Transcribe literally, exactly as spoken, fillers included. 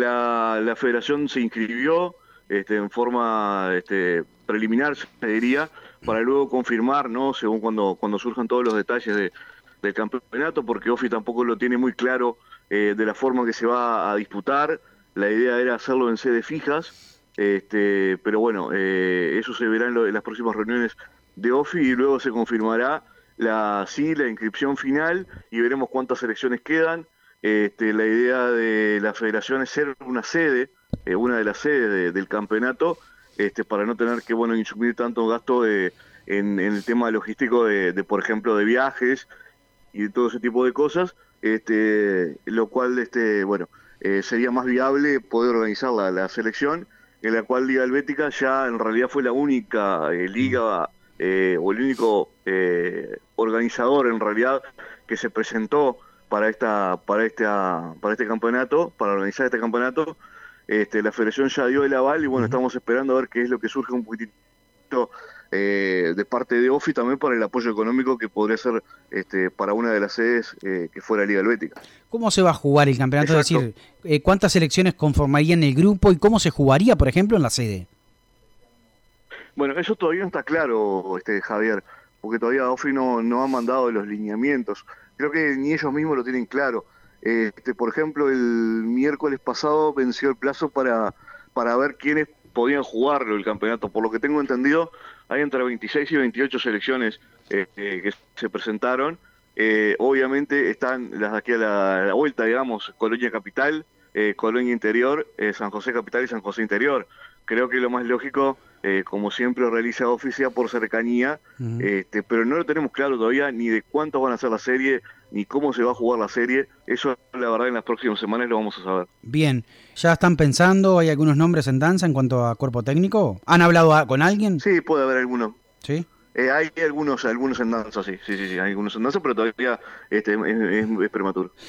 la, la federación se inscribió este, en forma este, preliminar, se diría, para luego confirmar, ¿no? Según cuando, cuando surjan todos los detalles de, del campeonato, porque Ofi tampoco lo tiene muy claro eh, de la forma que se va a disputar. La idea era hacerlo en sedes fijas, este, pero bueno, eh, eso se verá en, lo, en las próximas reuniones de Ofi y luego se confirmará la, sí, la inscripción final y veremos cuántas selecciones quedan. Este, la idea de la federación es ser una sede, eh, una de las sedes de, del campeonato, este, para no tener que bueno insumir tanto gasto de, en, en el tema logístico de, de, por ejemplo, de viajes y de todo ese tipo de cosas, este, lo cual, este, bueno, eh, sería más viable poder organizar la, la selección, en la cual Liga Helvética ya en realidad fue la única eh, liga eh, o el único eh, organizador en realidad que se presentó para esta para esta para este campeonato, para organizar este campeonato. Este, la federación ya dio el aval y bueno, uh-huh. estamos esperando a ver qué es lo que surge un poquitito eh, de parte de Ofi también para el apoyo económico que podría ser este, para una de las sedes eh, que fuera Liga Helvética. ¿Cómo se va a jugar el campeonato? Exacto. Es decir, eh, ¿cuántas selecciones conformarían el grupo y cómo se jugaría, por ejemplo, en la sede? Bueno, eso todavía no está claro, este, Javier, porque todavía Ofi no, no ha mandado los lineamientos. Creo que ni ellos mismos lo tienen claro. Este, por ejemplo, el miércoles pasado venció el plazo para, para ver quiénes podían jugarlo el campeonato. Por lo que tengo entendido, hay entre veintiséis y veintiocho selecciones eh, eh, que se presentaron. Eh, obviamente están las de aquí a la, a la vuelta, digamos, Colonia Capital, eh, Colonia Interior, eh, San José Capital y San José Interior. Creo que lo más lógico, eh, como siempre realiza Ofi, por cercanía, uh-huh. este, pero no lo tenemos claro todavía ni de cuántos van a ser la serie, ni cómo se va a jugar la serie. Eso, la verdad, en las próximas semanas lo vamos a saber. Bien, ¿ya están pensando? ¿Hay algunos nombres en danza en cuanto a cuerpo técnico? ¿Han hablado a, con alguien? Sí, puede haber alguno. ¿Sí? Eh, hay algunos algunos en danza, sí, sí, sí, sí, hay algunos en danza, pero todavía este, es, es, es prematuro.